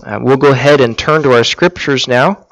We'll go ahead and turn to our scriptures now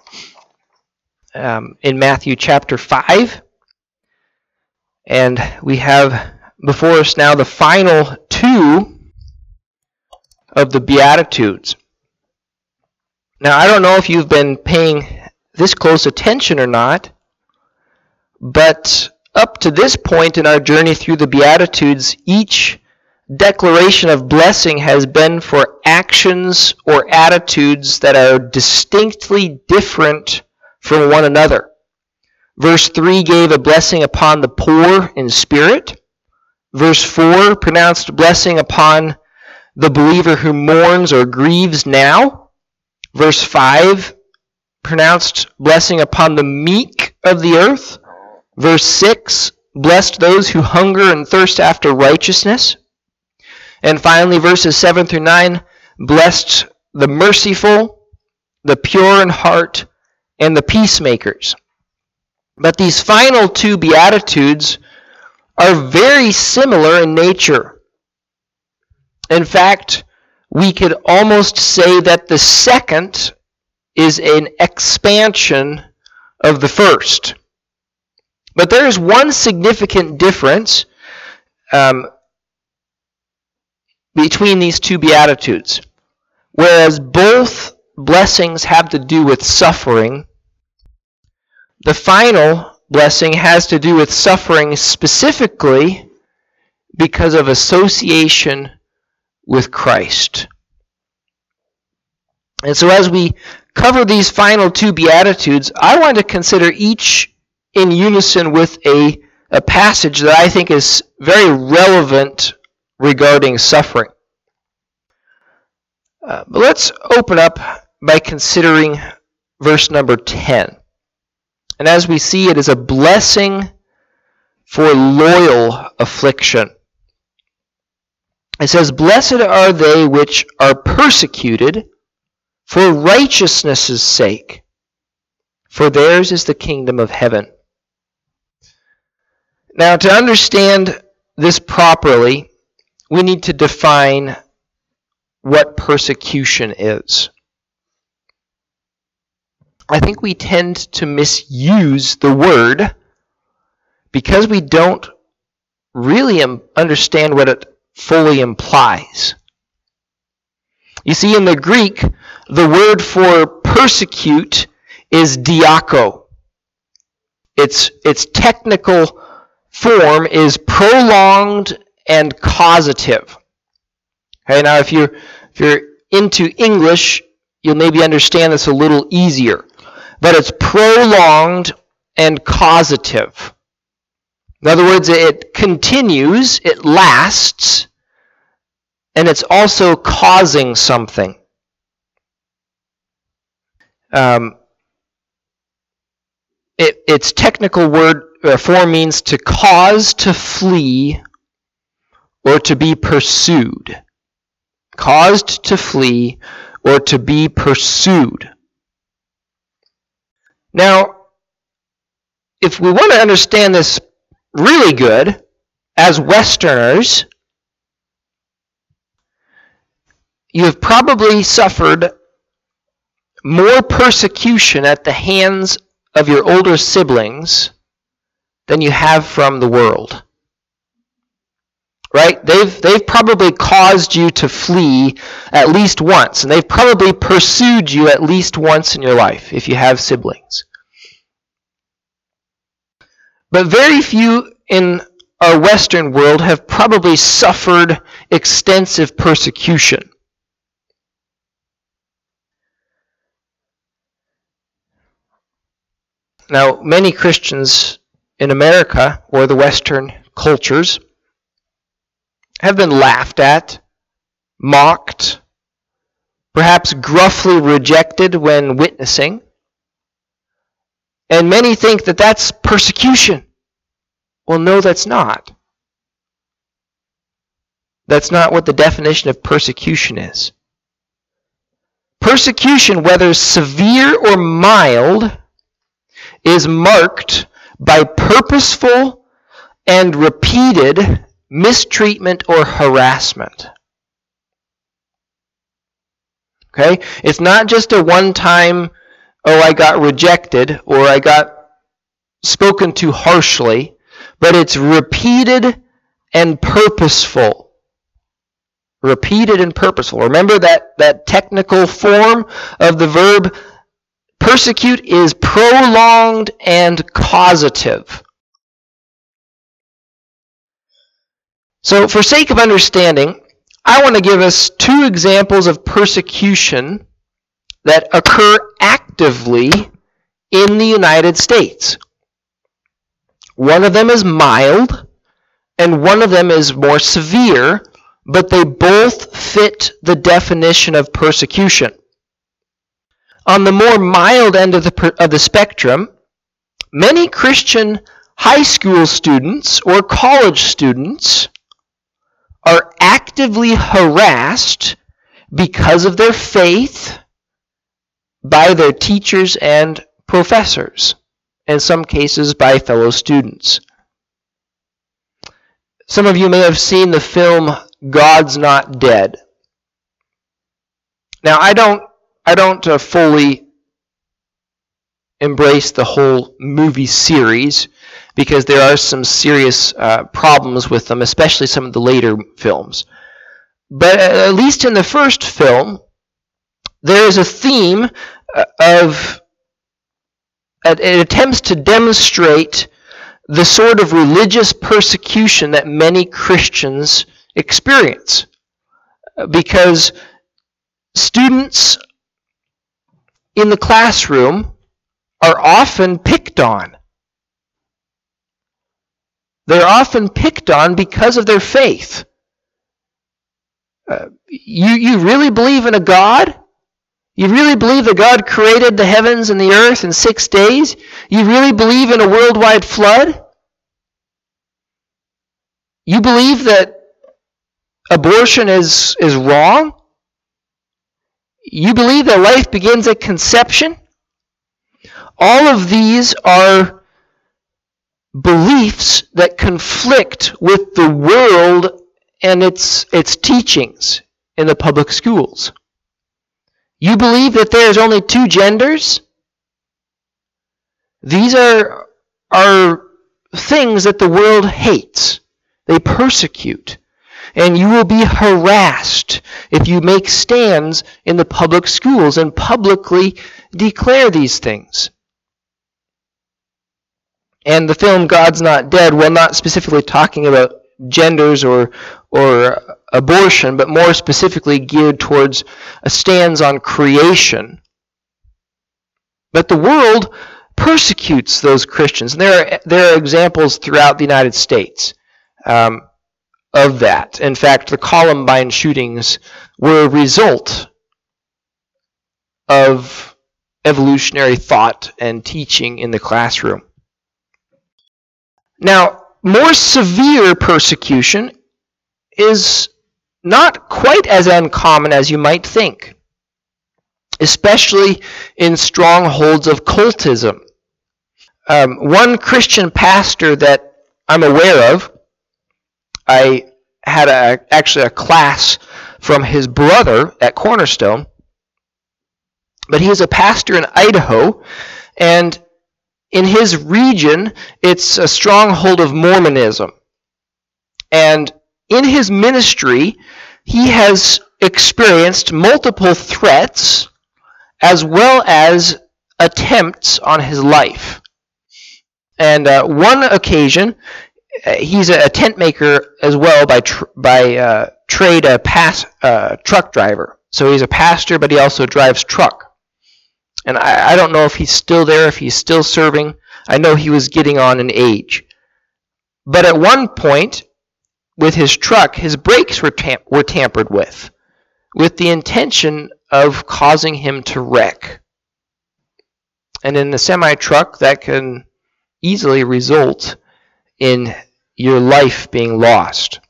in Matthew chapter 5. And we have before us now the final two of the Beatitudes. Now, I don't know if you've been paying this close attention or not, but up to this point in our journey through the Beatitudes, each declaration of blessing has been for actions or attitudes that are distinctly different from one another. Verse 3 gave a blessing upon the poor in spirit. Verse 4 pronounced blessing upon the believer who mourns or grieves now. Verse 5 pronounced blessing upon the meek of the earth. Verse 6 blessed those who hunger and thirst after righteousness. And finally, verses 7 through 9 blessed the merciful, the pure in heart, and the peacemakers. But these final two Beatitudes are very similar in nature. In fact, we could almost say that the second is an expansion of the first. But there is one significant difference between these two Beatitudes. Whereas both blessings have to do with suffering, the final blessing has to do with suffering specifically because of association with Christ. And so as we cover these final two Beatitudes, I want to consider each in unison with a passage that I think is very relevant regarding suffering. But let's open up by considering verse number 10. And as we see, it is a blessing for loyal affliction. It says, "Blessed are they which are persecuted for righteousness' sake, for theirs is the kingdom of heaven." Now, to understand this properly, we need to define what persecution is. I think we tend to misuse the word because we don't really understand what it fully implies. You see, in the Greek, the word for persecute is diako. Its technical form is prolonged and causative. Okay, now if you're into English, you'll maybe understand this a little easier. But it's prolonged and causative. In other words, it continues, it lasts, and it's also causing something. Its technical word form means to cause to flee or to be pursued. Caused to flee or to be pursued. Now, if we want to understand this really good, as Westerners, you have probably suffered more persecution at the hands of your older siblings than you have from the world. Right? They've probably caused you to flee at least once, and they've probably pursued you at least once in your life if you have siblings. But very few in our Western world have probably suffered extensive persecution. Now, many Christians in America or the Western cultures have been laughed at, mocked, perhaps gruffly rejected when witnessing. And many think that that's persecution. Well, no, that's not. That's not what the definition of persecution is. Persecution, whether severe or mild, is marked by purposeful and repeated mistreatment or harassment. Okay? It's not just a one-time, oh, I got rejected or I got spoken to harshly, but it's repeated and purposeful. Repeated and purposeful. Remember that technical form of the verb persecute is prolonged and causative. So for sake of understanding, I want to give us two examples of persecution that occur actively in the United States. One of them is mild, and one of them is more severe, but they both fit the definition of persecution. On the more mild end of the spectrum, many Christian high school students or college students are actively harassed because of their faith by their teachers and professors, in some cases by fellow students. Some of you may have seen the film God's Not Dead. Now, I don't fully embrace the whole movie series because there are some serious problems with them, especially some of the later films. But at least in the first film, there is a theme of it attempts to demonstrate the sort of religious persecution that many Christians experience, because students in the classroom are often picked on. They're often picked on because of their faith. You really believe in a God? You really believe that God created the heavens and the earth in 6 days? You really believe in a worldwide flood? You believe that abortion is wrong? You believe that life begins at conception? All of these are beliefs that conflict with the world and its teachings in the public schools. You believe that there's only 2 genders? These are things that the world hates. They persecute. And you will be harassed if you make stands in the public schools and publicly declare these things. And the film God's Not Dead, while not specifically talking about genders or abortion, but more specifically geared towards a stance on creation. But the world persecutes those Christians. And there are examples throughout the United States of that. In fact, the Columbine shootings were a result of evolutionary thought and teaching in the classroom. Now, more severe persecution is not quite as uncommon as you might think, especially in strongholds of cultism. One Christian pastor that I'm aware of, I had actually a class from his brother at Cornerstone, but he is a pastor in Idaho, and in his region, it's a stronghold of Mormonism. And in his ministry, he has experienced multiple threats as well as attempts on his life. And one occasion, he's a tent maker as well by trade, a truck driver. So he's a pastor, but he also drives truck. And I don't know if he's still there, if he's still serving. I know he was getting on in age. But at one point, with his truck, his brakes were tampered with the intention of causing him to wreck. And in the semi-truck, that can easily result in your life being lost.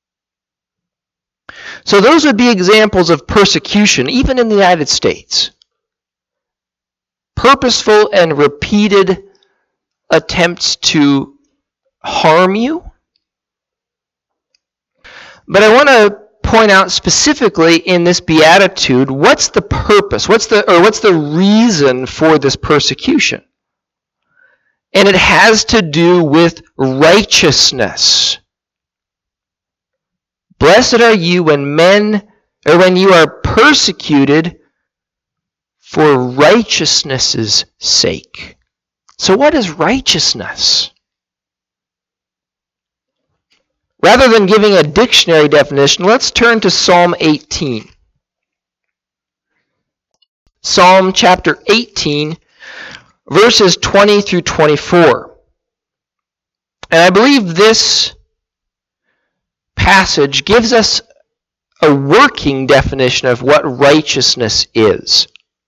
So those would be examples of persecution, even in the United States. Purposeful and repeated attempts to harm you. But I want to point out specifically in this beatitude what's the purpose, what's the reason for this persecution. And it has to do with righteousness. Blessed are you when you are persecuted for righteousness' sake. So what is righteousness? Rather than giving a dictionary definition, let's turn to Psalm 18. Psalm chapter 18, verses 20 through 24. And I believe this passage gives us a working definition of what righteousness is.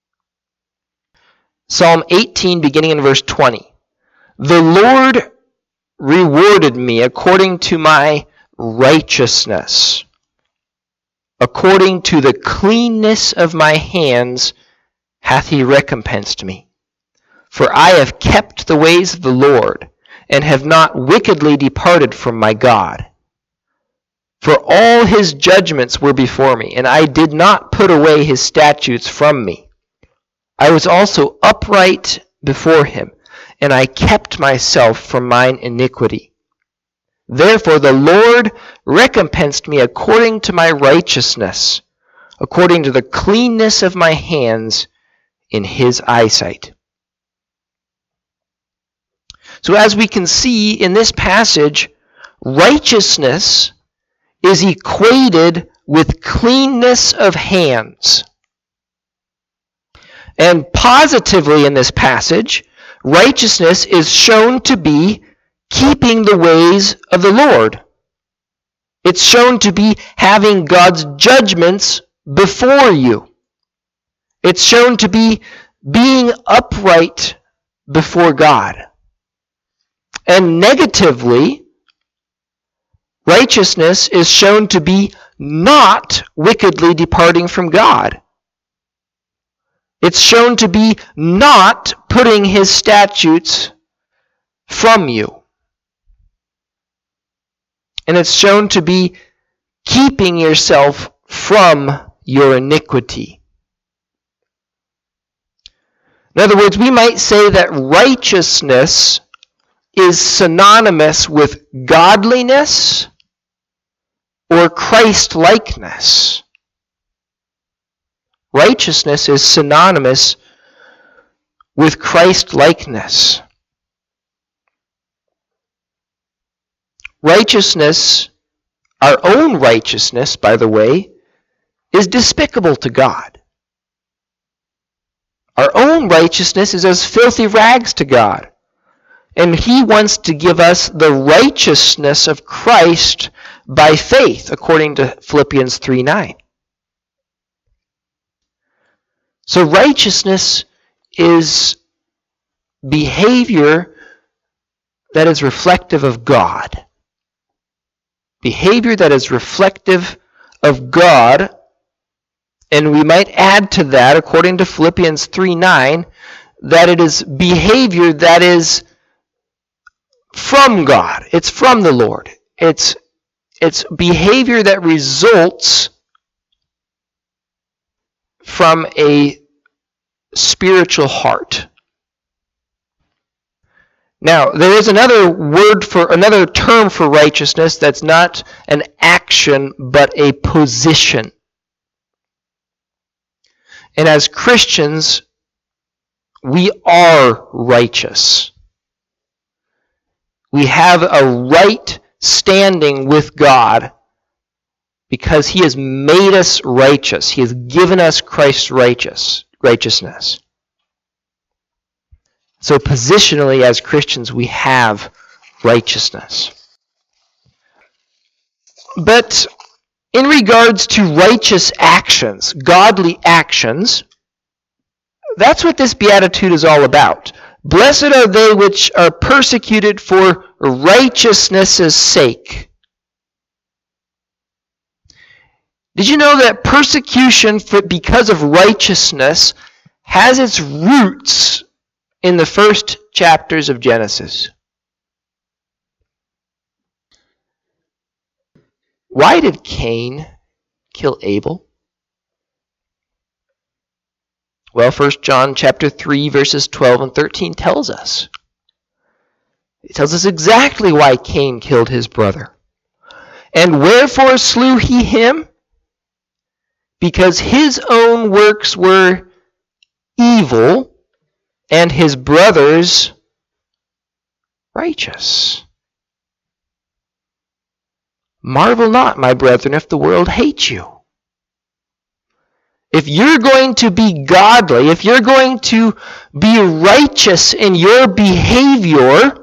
Psalm 18, beginning in verse 20. The Lord rewarded me according to my righteousness. According to the cleanness of my hands hath he recompensed me. For I have kept the ways of the Lord, and have not wickedly departed from my God. For all his judgments were before me, and I did not put away his statutes from me. I was also upright before him, and I kept myself from mine iniquity. Therefore the Lord recompensed me according to my righteousness, according to the cleanness of my hands in his eyesight. So as we can see in this passage, righteousness is equated with cleanness of hands. And positively in this passage, righteousness is shown to be keeping the ways of the Lord. It's shown to be having God's judgments before you. It's shown to be being upright before God. And negatively, righteousness is shown to be not wickedly departing from God. It's shown to be not putting his statutes from you. And it's shown to be keeping yourself from your iniquity. In other words, we might say that righteousness is synonymous with godliness or Christ-likeness. Righteousness is synonymous with Christ-likeness. Righteousness, our own righteousness, by the way, is despicable to God. Our own righteousness is as filthy rags to God. And he wants to give us the righteousness of Christ by faith, according to Philippians 3:9. So righteousness is behavior that is reflective of God. Behavior that is reflective of God. And we might add to that, according to Philippians 3:9, that it is behavior that is from God. It's from the Lord. It's behavior that results from a spiritual heart. Now, there is another term for righteousness that's not an action but a position. And as Christians, we are righteous. We have a right standing with God because he has made us righteous. He has given us Christ's righteousness. So positionally as Christians, we have righteousness. But in regards to righteous actions, godly actions, that's what this beatitude is all about. Blessed are they which are persecuted for righteousness' sake. Did you know that persecution because of righteousness has its roots in the first chapters of Genesis? Why did Cain kill Abel? Well, 1 John chapter 3, verses 12 and 13 tells us. It tells us exactly why Cain killed his brother. And wherefore slew he him? Because his own works were evil, and his brother's righteous. Marvel not, my brethren, if the world hates you. If you're going to be godly, if you're going to be righteous in your behavior,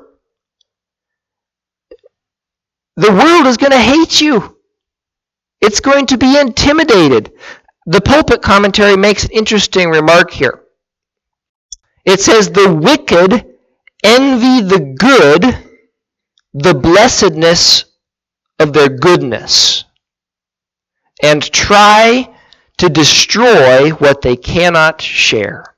the world is going to hate you. It's going to be intimidated. The pulpit commentary makes an interesting remark here. It says, the wicked envy the good, the blessedness of their goodness, and try to destroy what they cannot share.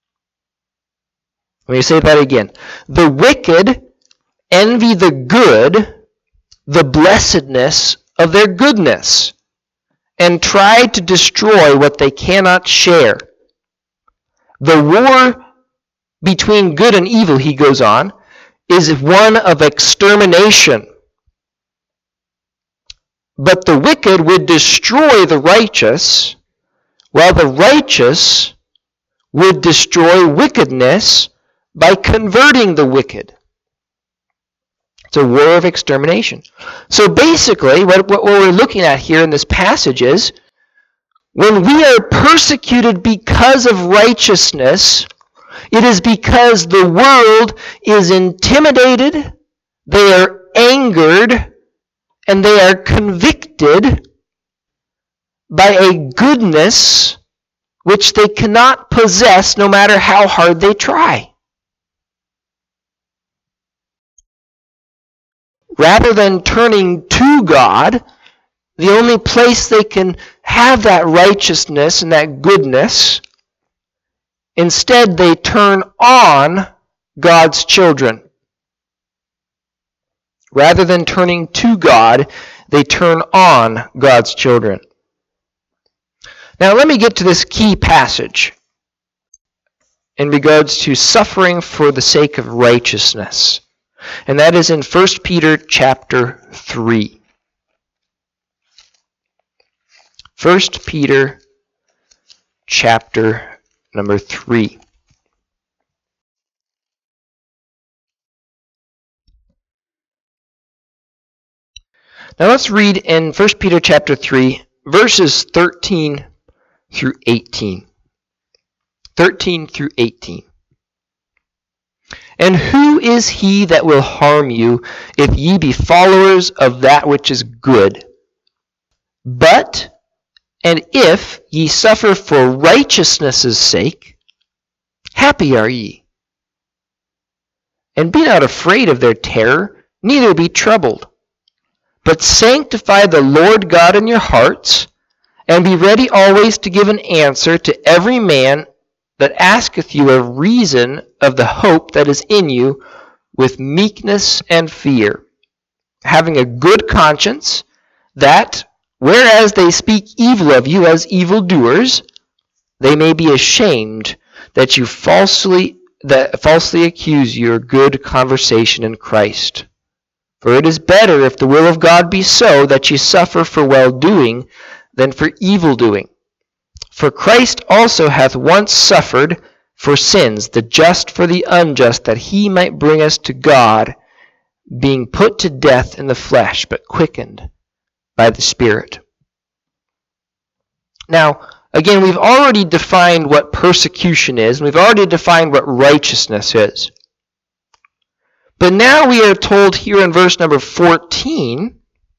Let me say that again. The wicked envy the good, the blessedness of their goodness, and try to destroy what they cannot share. The war between good and evil, he goes on, is one of extermination. But the wicked would destroy the righteous, while the righteous would destroy wickedness by converting the wicked. It's a war of extermination. So basically, what we're looking at here in this passage is, when we are persecuted because of righteousness, it is because the world is intimidated, they are angered, and they are convicted by a goodness which they cannot possess no matter how hard they try. Rather than turning to God, the only place they can have that righteousness and that goodness, instead they turn on God's children. Rather than turning to God, they turn on God's children. Now let me get to this key passage in regards to suffering for the sake of righteousness. And that is in 1 Peter chapter 3. 1 Peter chapter number 3. Now let's read in 1 Peter chapter 3, verses 13 through 18. 13 through 18. And who is he that will harm you, if ye be followers of that which is good? But, and if ye suffer for righteousness' sake, happy are ye. And be not afraid of their terror, neither be troubled. But sanctify the Lord God in your hearts, and be ready always to give an answer to every man that asketh you a reason of the hope that is in you, with meekness and fear, having a good conscience, that, whereas they speak evil of you as evildoers, they may be ashamed that you falsely accuse your good conversation in Christ. For it is better, if the will of God be so, that ye suffer for well-doing than for evil-doing. For Christ also hath once suffered for sins, the just for the unjust, that he might bring us to God, being put to death in the flesh, but quickened by the Spirit. Now, again, we've already defined what persecution is, and we've already defined what righteousness is. But now we are told here in verse number 14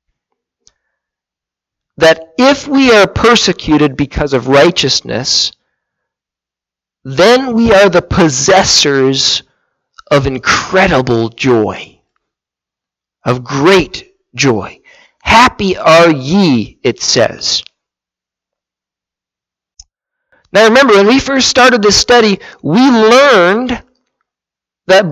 that if we are persecuted because of righteousness, then we are the possessors of incredible joy, of great joy. Happy are ye, it says. Now remember, when we first started this study, we learned that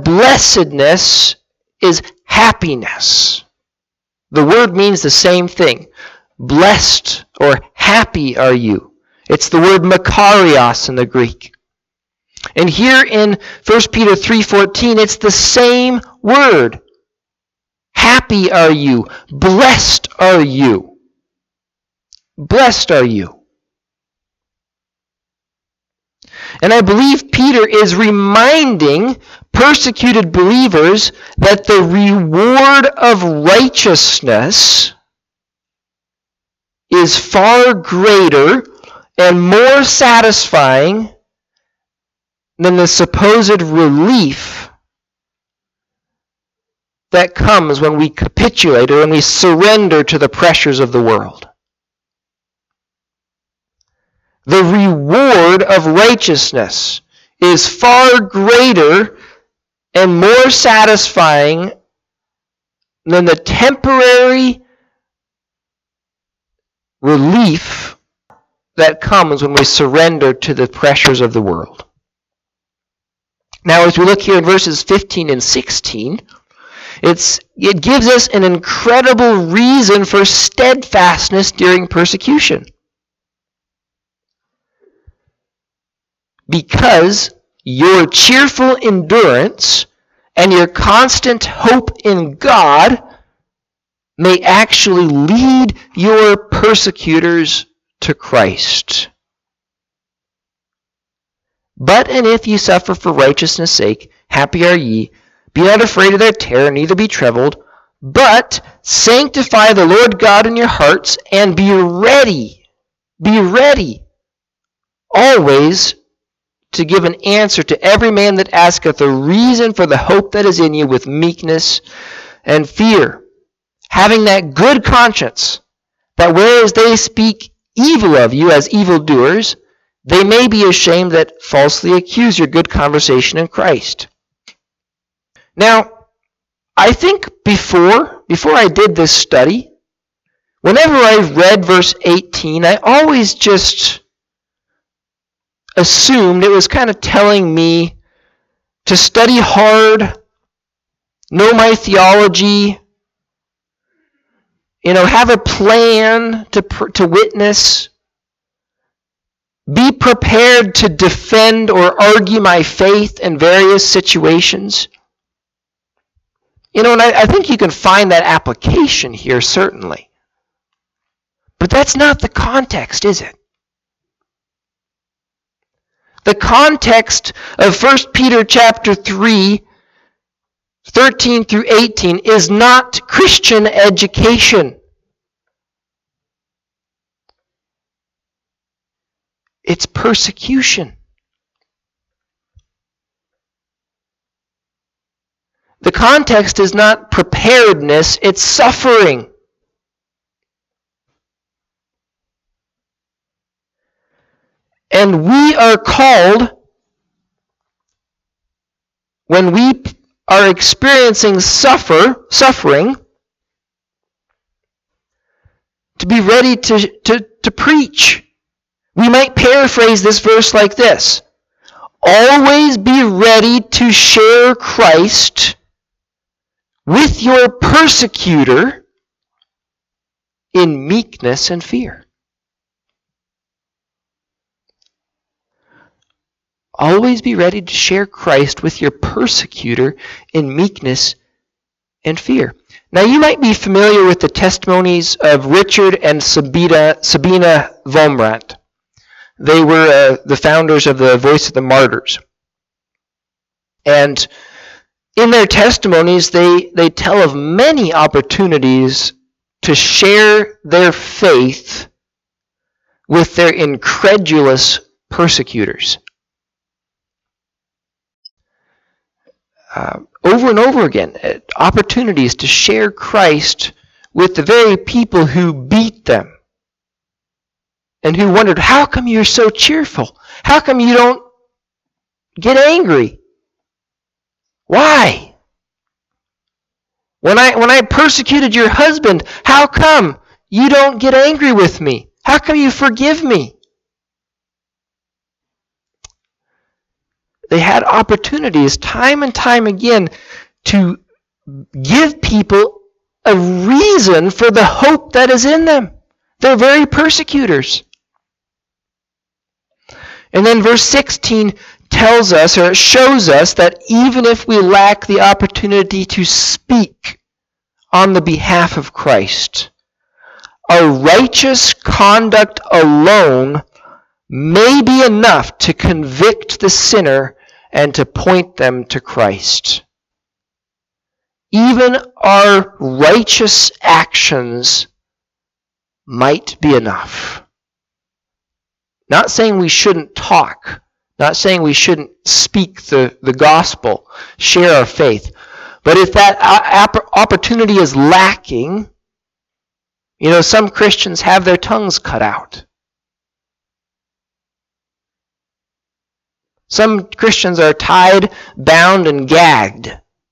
blessedness is happiness. The word means the same thing. blessed or happy are you. It's the word makarios in the Greek. And here in 1 Peter 3:14, it's the same word. Happy are you. Blessed are you. Blessed are you. And I believe Peter is reminding persecuted believers that the reward of righteousness is far greater and more satisfying than the supposed relief that comes when we capitulate or when we surrender to the pressures of the world. The reward of righteousness is far greater and more satisfying than the temporary relief that comes when we surrender to the pressures of the world. Now, as we look here in verses 15 and 16, it gives us an incredible reason for steadfastness during persecution. Because your cheerful endurance and your constant hope in God may actually lead your persecutors to Christ. But and if ye suffer for righteousness' sake, happy are ye. Be not afraid of their terror, neither be troubled, but sanctify the Lord God in your hearts, and be ready always to give an answer to every man that asketh a reason for the hope that is in you with meekness and fear, having that good conscience, that whereas they speak evil of you as evildoers, they may be ashamed that falsely accuse your good conversation in Christ. Now, I think before I did this study, whenever I read verse 18, I always just assumed it was kind of telling me to study hard, know my theology, have a plan to witness, be prepared to defend or argue my faith in various situations. And I think you can find that application here, certainly. But that's not the context, is it? The context of 1 Peter chapter 3, 13 through 18 is not Christian education. It's persecution. The context is not preparedness, it's suffering. And we are called, when we are experiencing suffering, to be ready to preach. We might paraphrase this verse like this: always be ready to share Christ with your persecutor in meekness and fear. Always be ready to share Christ with your persecutor in meekness and fear. Now, you might be familiar with the testimonies of Richard and Sabina Womrandt. They were the founders of the Voice of the Martyrs. And in their testimonies, they tell of many opportunities to share their faith with their incredulous persecutors. Over and over again, opportunities to share Christ with the very people who beat them and who wondered, how come you're so cheerful? How come you don't get angry? Why? When I persecuted your husband, how come you don't get angry with me? How come you forgive me? They had opportunities time and time again to give people a reason for the hope that is in them. They're very persecutors. And then verse 16 tells us, or it shows us, that even if we lack the opportunity to speak on the behalf of Christ, our righteous conduct alone may be enough to convict the sinner and to point them to Christ. Even our righteous actions might be enough. Not saying we shouldn't talk, not saying we shouldn't speak the gospel, share our faith, but if that opportunity is lacking, some Christians have their tongues cut out. Some Christians are tied, bound, and gagged.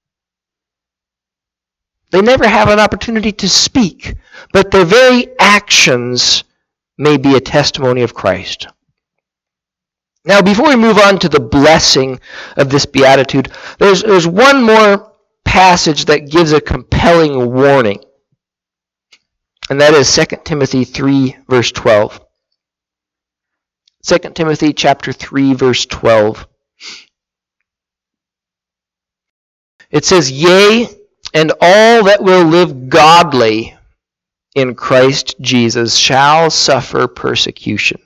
They never have an opportunity to speak, but their very actions may be a testimony of Christ. Now, before we move on to the blessing of this beatitude, there's one more passage that gives a compelling warning. And that is 2 Timothy 3, verse 12. 2 Timothy chapter 3, verse 12. It says, "Yea, and all that will live godly in Christ Jesus shall suffer persecution."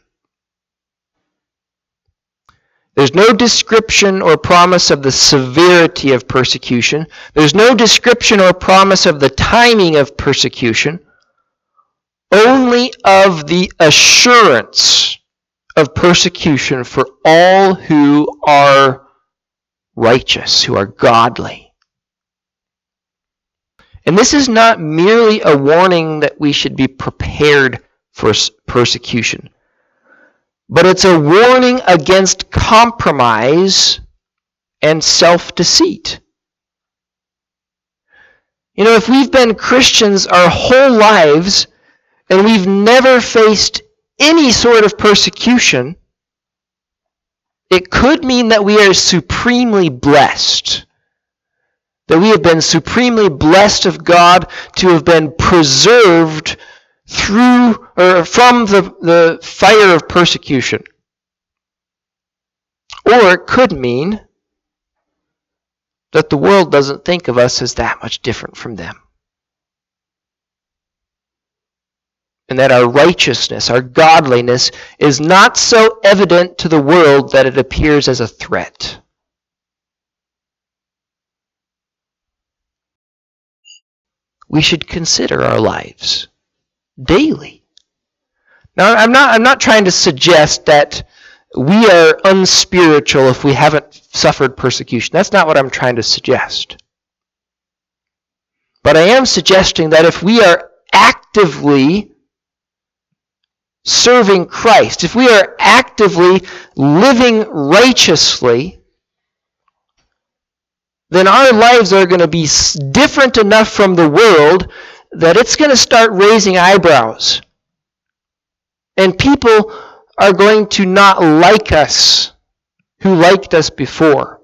There's no description or promise of the severity of persecution. There's no description or promise of the timing of persecution. Only of the assurance of persecution for all who are righteous, who are godly. And this is not merely a warning that we should be prepared for persecution, but it's a warning against compromise and self-deceit. If we've been Christians our whole lives and we've never faced any sort of persecution, it could mean that we are supremely blessed. That we have been supremely blessed of God to have been preserved through or from the fire of persecution. Or it could mean that the world doesn't think of us as that much different from them. And that our righteousness, our godliness, is not so evident to the world that it appears as a threat. We should consider our lives daily. Now, I'm not trying to suggest that we are unspiritual if we haven't suffered persecution. That's not what I'm trying to suggest. But I am suggesting that if we are actively serving Christ, if we are actively living righteously, then our lives are going to be different enough from the world that it's going to start raising eyebrows. And people are going to not like us who liked us before.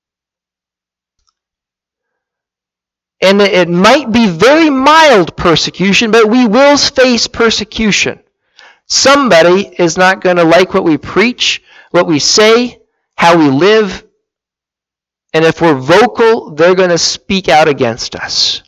And it might be very mild persecution, but we will face persecution. Somebody is not going to like what we preach, what we say, how we live. And if we're vocal, they're going to speak out against us.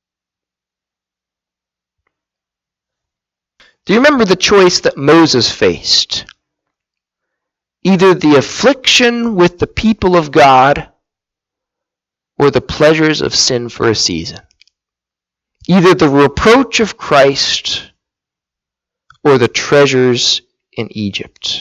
Do you remember the choice that Moses faced? Either the affliction with the people of God or the pleasures of sin for a season. Either the reproach of Christ or the treasures in Egypt.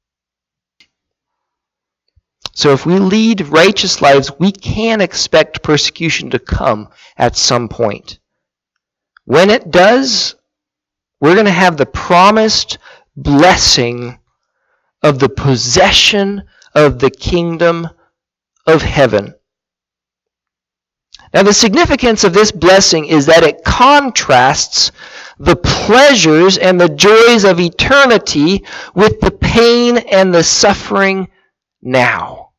So if we lead righteous lives, we can expect persecution to come at some point. When it does, we're going to have the promised blessing of the possession of the kingdom of heaven. Now, the significance of this blessing is that it contrasts the pleasures and the joys of eternity with the pain and the suffering now.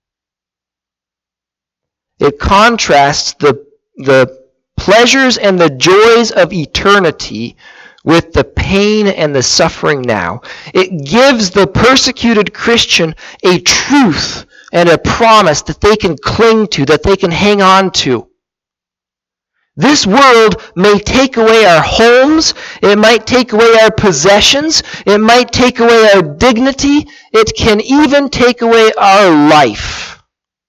It contrasts the pleasures and the joys of eternity with the pain and the suffering now. It gives the persecuted Christian a truth and a promise that they can cling to, that they can hang on to. This world may take away our homes, it might take away our possessions, it might take away our dignity, it can even take away our life.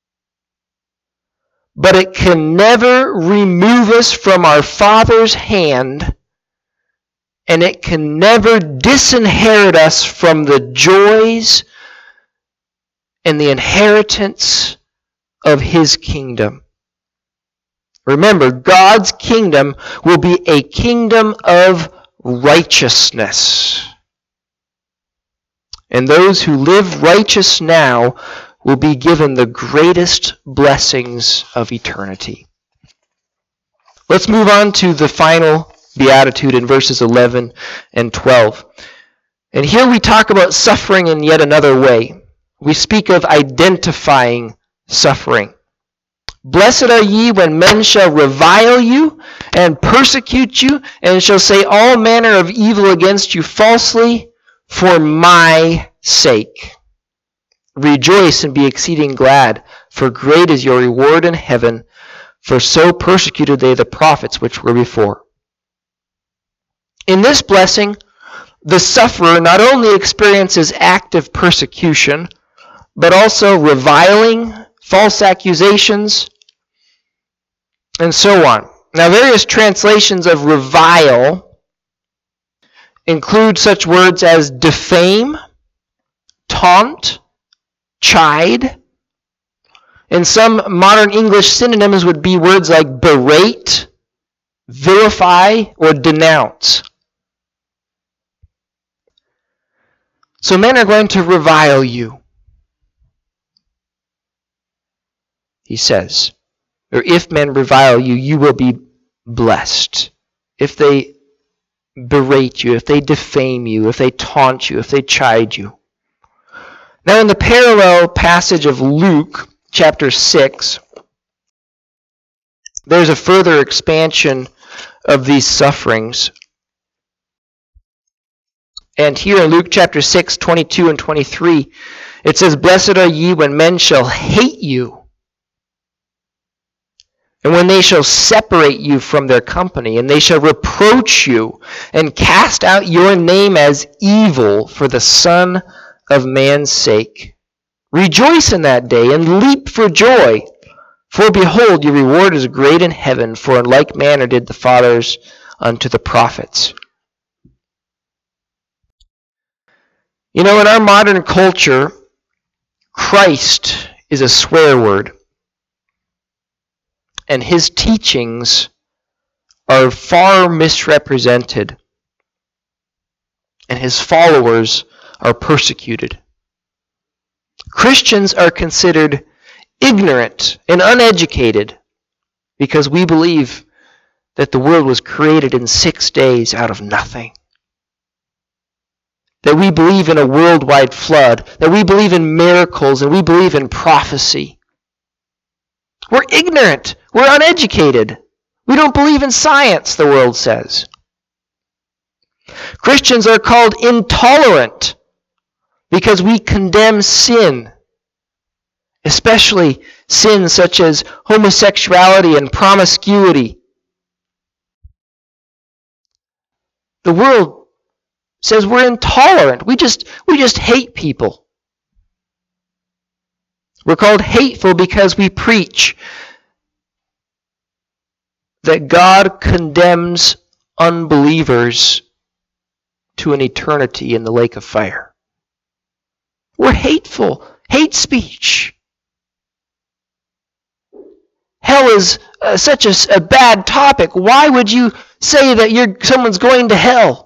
But it can never remove us from our Father's hand, and it can never disinherit us from the joys and the inheritance of His kingdom. Remember, God's kingdom will be a kingdom of righteousness. And those who live righteous now will be given the greatest blessings of eternity. Let's move on to the final beatitude in verses 11 and 12. And here we talk about suffering in yet another way. We speak of identifying suffering. Blessed are ye when men shall revile you and persecute you, and shall say all manner of evil against you falsely for my sake. Rejoice and be exceeding glad, for great is your reward in heaven, for so persecuted they the prophets which were before. In this blessing, the sufferer not only experiences active persecution, but also reviling, false accusations, and so on. Now, various translations of revile include such words as defame, taunt, chide. And some modern English synonyms would be words like berate, vilify, or denounce. So men are going to revile you, he says. Or if men revile you, you will be blessed. If they berate you, if they defame you, if they taunt you, if they chide you. Now in the parallel passage of Luke chapter 6, there's a further expansion of these sufferings. And here in Luke chapter 6, 22 and 23, it says, Blessed are ye when men shall hate you, and when they shall separate you from their company, and they shall reproach you, and cast out your name as evil for the Son of Man's sake. Rejoice in that day, and leap for joy. For behold, your reward is great in heaven, for in like manner did the fathers unto the prophets. You know, in our modern culture, Christ is a swear word. And his teachings are far misrepresented. And his followers are persecuted. Christians are considered ignorant and uneducated because we believe that the world was created in 6 days out of nothing. That we believe in a worldwide flood. That we believe in miracles and we believe in prophecy. We're ignorant. We're uneducated. We don't believe in science, the world says. Christians are called intolerant because we condemn sin, especially sins such as homosexuality and promiscuity. The world says we're intolerant. We just hate people. We're called hateful because we preach that God condemns unbelievers to an eternity in the lake of fire. We're hateful. Hate speech. Hell is such a bad topic. Why would you say that someone's going to hell?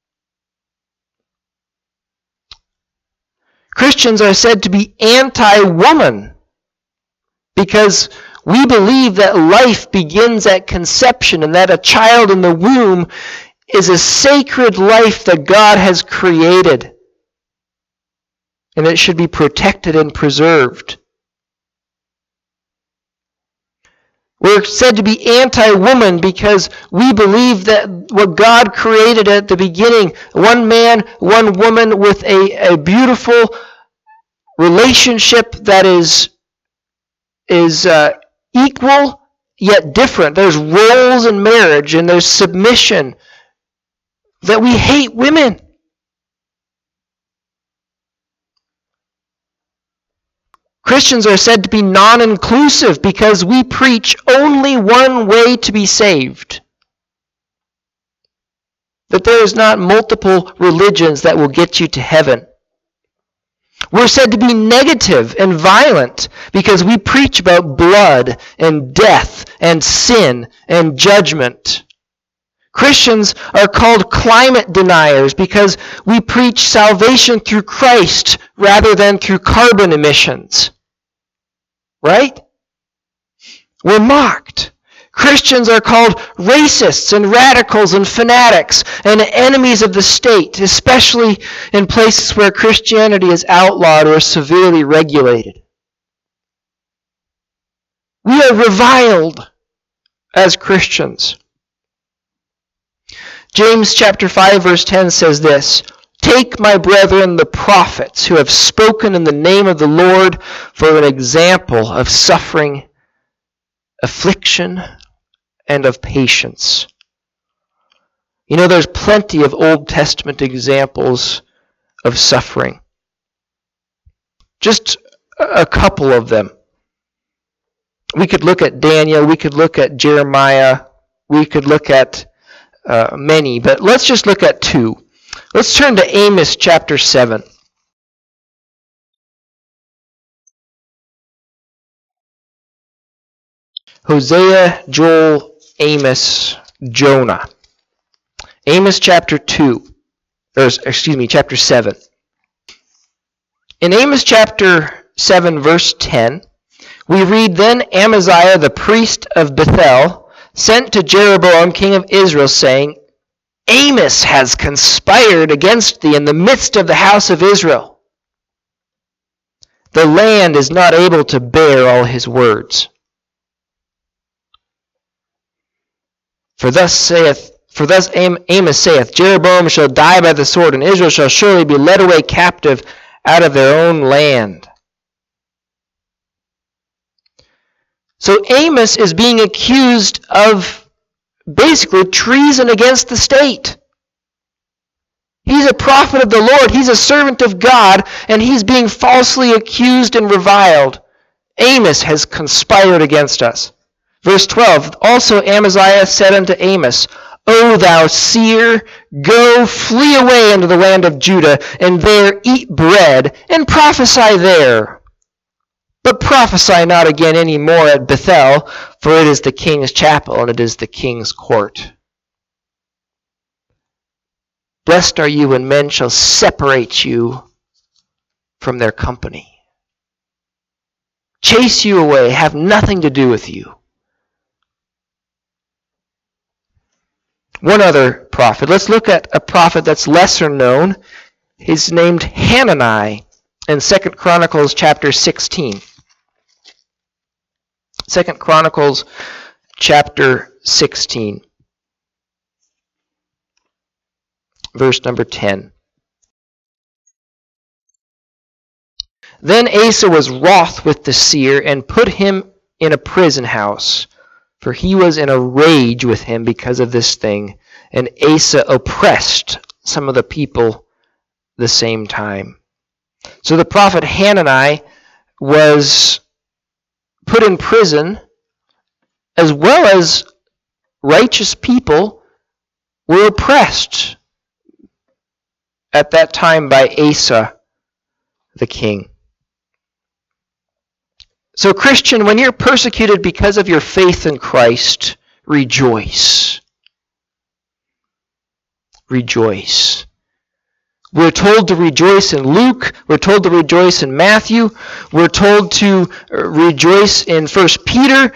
Christians are said to be anti-woman because we believe that life begins at conception and that a child in the womb is a sacred life that God has created. And it should be protected and preserved. We're said to be anti-woman because we believe that what God created at the beginning, one man, one woman with a beautiful relationship that is equal yet different. There's roles in marriage and there's submission. That we hate women. Christians are said to be non-inclusive because we preach only one way to be saved. That there is not multiple religions that will get you to heaven. We're said to be negative and violent because we preach about blood and death and sin and judgment. Christians are called climate deniers because we preach salvation through Christ rather than through carbon emissions. Right? We're mocked. Christians are called racists and radicals and fanatics and enemies of the state, especially in places where Christianity is outlawed or severely regulated. We are reviled as Christians. James chapter 5 verse 10 says this, "Take, my brethren, the prophets who have spoken in the name of the Lord for an example of suffering, affliction, and of patience." You know, there's plenty of Old Testament examples of suffering. Just a couple of them. We could look at Daniel, we could look at Jeremiah, we could look at many, but let's just look at two. Let's turn to Amos chapter 7. Hosea, Joel, Amos, Jonah. Amos chapter 7. In Amos chapter 7 verse 10, we read, "Then Amaziah the priest of Bethel sent to Jeroboam king of Israel, saying, Amos has conspired against thee in the midst of the house of Israel. The land is not able to bear all his words. For thus Amos saith, Jeroboam shall die by the sword, and Israel shall surely be led away captive out of their own land." So Amos is being accused of basically treason against the state. He's a prophet of the Lord. He's a servant of God, and he's being falsely accused and reviled. Amos has conspired against us. Verse 12, "Also Amaziah said unto Amos, O thou seer, go flee away into the land of Judah, and there eat bread, and prophesy there. But prophesy not again any more at Bethel, for it is the king's chapel, and it is the king's court. Blessed are you when men shall separate you from their company. Chase you away, have nothing to do with you." One other prophet. Let's look at a prophet that's lesser known. He's named Hanani in 2 Chronicles chapter 16. 2 Chronicles chapter 16. Verse number 10. "Then Asa was wroth with the seer, and put him in a prison house, for he was in a rage with him because of this thing. And Asa oppressed some of the people the same time." So the prophet Hanani was put in prison, as well as righteous people were oppressed at that time by Asa the king. So Christian, when you're persecuted because of your faith in Christ, rejoice. Rejoice. We're told to rejoice in Luke. We're told to rejoice in Matthew. We're told to rejoice in 1 Peter.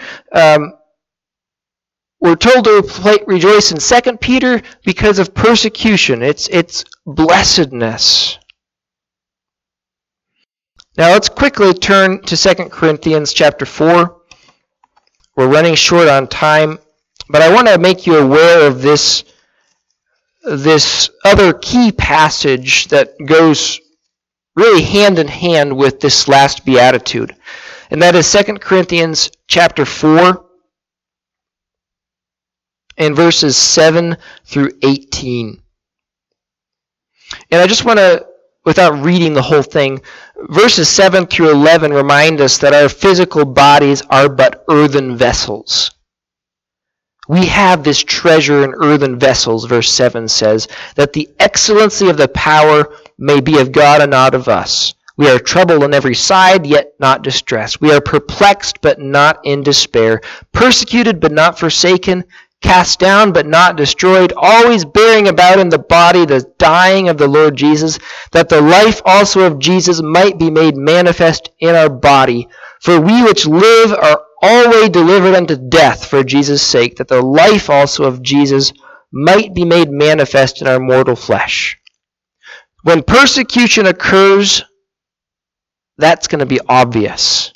We're told to rejoice in 2 Peter because of persecution. It's blessedness. Now let's quickly turn to 2 Corinthians chapter 4. We're running short on time, but I want to make you aware of this other key passage that goes really hand in hand with this last beatitude. And that is 2 Corinthians chapter 4 and verses 7 through 18. And I just want to, without reading the whole thing, verses 7 through 11 remind us that our physical bodies are but earthen vessels. We have this treasure in earthen vessels, verse 7 says, that the excellency of the power may be of God and not of us. We are troubled on every side, yet not distressed. We are perplexed, but not in despair. Persecuted, but not forsaken. Cast down, but not destroyed. Always bearing about in the body the dying of the Lord Jesus, that the life also of Jesus might be made manifest in our body. For we which live are always delivered unto death for Jesus' sake, that the life also of Jesus might be made manifest in our mortal flesh. When persecution occurs, that's going to be obvious.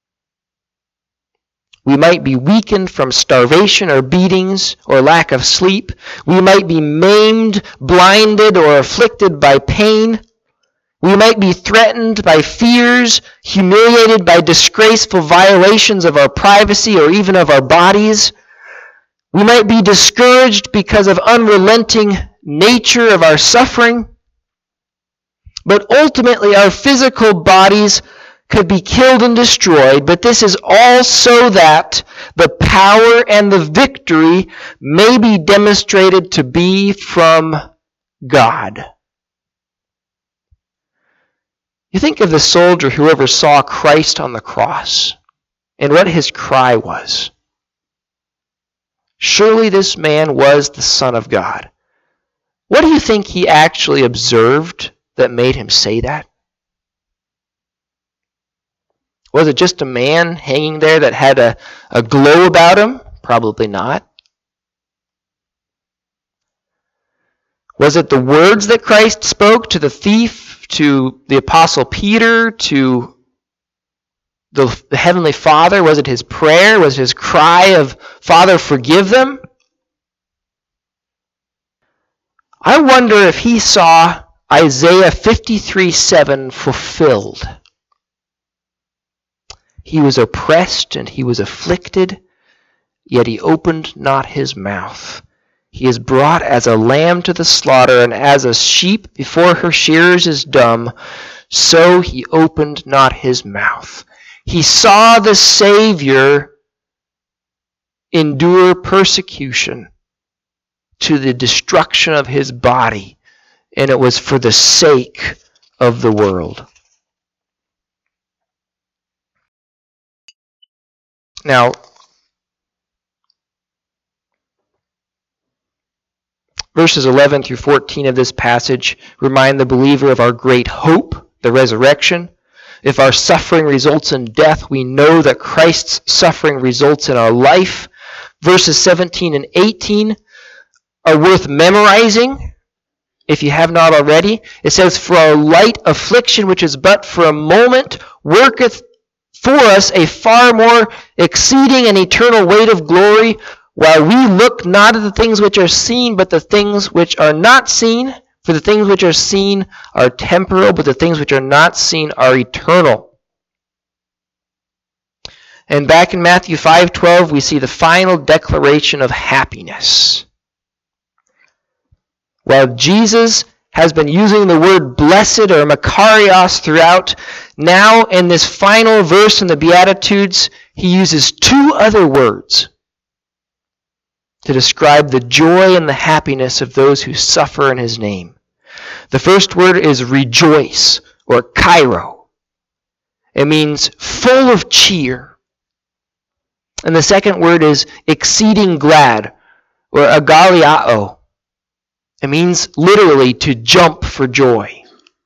We might be weakened from starvation or beatings or lack of sleep. We might be maimed, blinded, or afflicted by pain. We might be threatened by fears, humiliated by disgraceful violations of our privacy or even of our bodies. We might be discouraged because of unrelenting nature of our suffering. But ultimately, our physical bodies could be killed and destroyed, but this is all so that the power and the victory may be demonstrated to be from God. You think of the soldier who ever saw Christ on the cross and what his cry was. Surely this man was the Son of God. What do you think he actually observed that made him say that? Was it just a man hanging there that had a glow about him? Probably not. Was it the words that Christ spoke to the thief, to the Apostle Peter, to the Heavenly Father? Was it his prayer? Was it his cry of, Father, forgive them? I wonder if he saw Isaiah 53:7 fulfilled. He was oppressed and he was afflicted, yet he opened not his mouth. He is brought as a lamb to the slaughter, and as a sheep before her shearers is dumb, so he opened not his mouth. He saw the Savior endure persecution to the destruction of his body, and it was for the sake of the world. Now, verses 11 through 14 of this passage remind the believer of our great hope, the resurrection. If our suffering results in death, we know that Christ's suffering results in our life. Verses 17 and 18 are worth memorizing, if you have not already. It says, For our light affliction, which is but for a moment, worketh for us a far more exceeding and eternal weight of glory, while we look not at the things which are seen, but the things which are not seen. For the things which are seen are temporal, but the things which are not seen are eternal. And back in Matthew 5:12, we see the final declaration of happiness. While Jesus has been using the word blessed or makarios throughout, now in this final verse in the Beatitudes, he uses two other words to describe the joy and the happiness of those who suffer in his name. The first word is rejoice, or kairo. It means full of cheer. And the second word is exceeding glad, or agaliao. It means literally to jump for joy.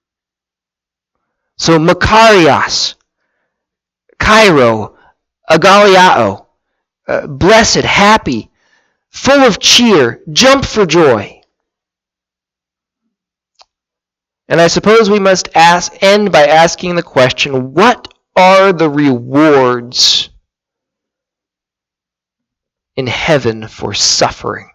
So makarios, kairo, agaliao, blessed, happy, full of cheer, jump for joy. And I suppose we must end by asking the question, what are the rewards in heaven for suffering?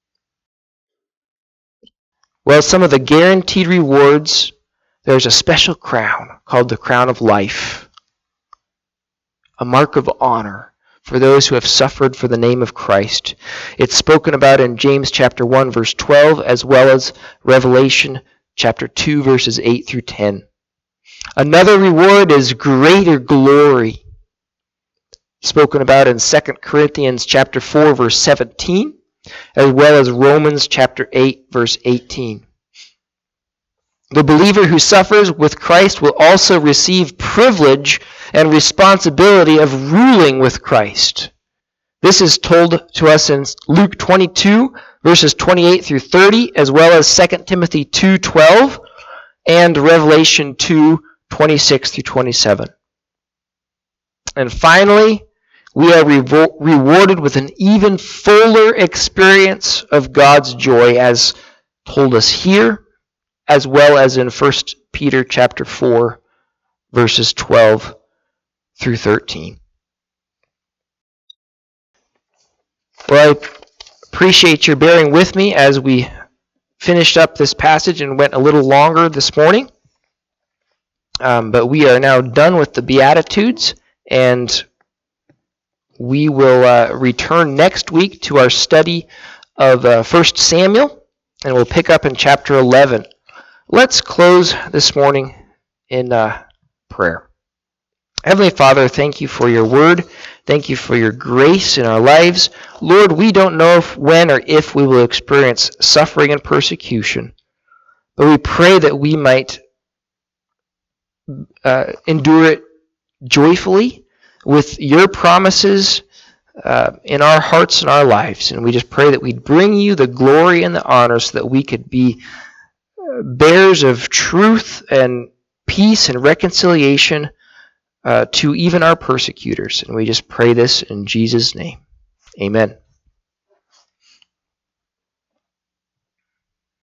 Well, some of the guaranteed rewards, there's a special crown called the crown of life, a mark of honor for those who have suffered for the name of Christ. It's spoken about in James chapter 1, verse 12, as well as Revelation chapter 2, verses 8 through 10. Another reward is greater glory, spoken about in 2 Corinthians chapter 4, verse 17, as well as Romans chapter 8, verse 18. The believer who suffers with Christ will also receive privilege and responsibility of ruling with Christ. This is told to us in Luke 22, verses 28 through 30, as well as 2 Timothy 2:12 and Revelation 2:26 through 27. And finally, we are rewarded with an even fuller experience of God's joy, as told us here, as well as in 1 Peter chapter 4, verses 12 through 13. Well, I appreciate your bearing with me as we finished up this passage and went a little longer this morning. But we are now done with the Beatitudes, and we will return next week to our study of 1 Samuel, and we'll pick up in chapter 11. Let's close this morning in prayer. Heavenly Father, thank you for your word. Thank you for your grace in our lives. Lord, we don't know when or if we will experience suffering and persecution, but we pray that we might endure it joyfully with your promises in our hearts and our lives. And we just pray that we'd bring you the glory and the honor so that we could be bearers of truth and peace and reconciliation to even our persecutors. And we just pray this in Jesus' name. Amen.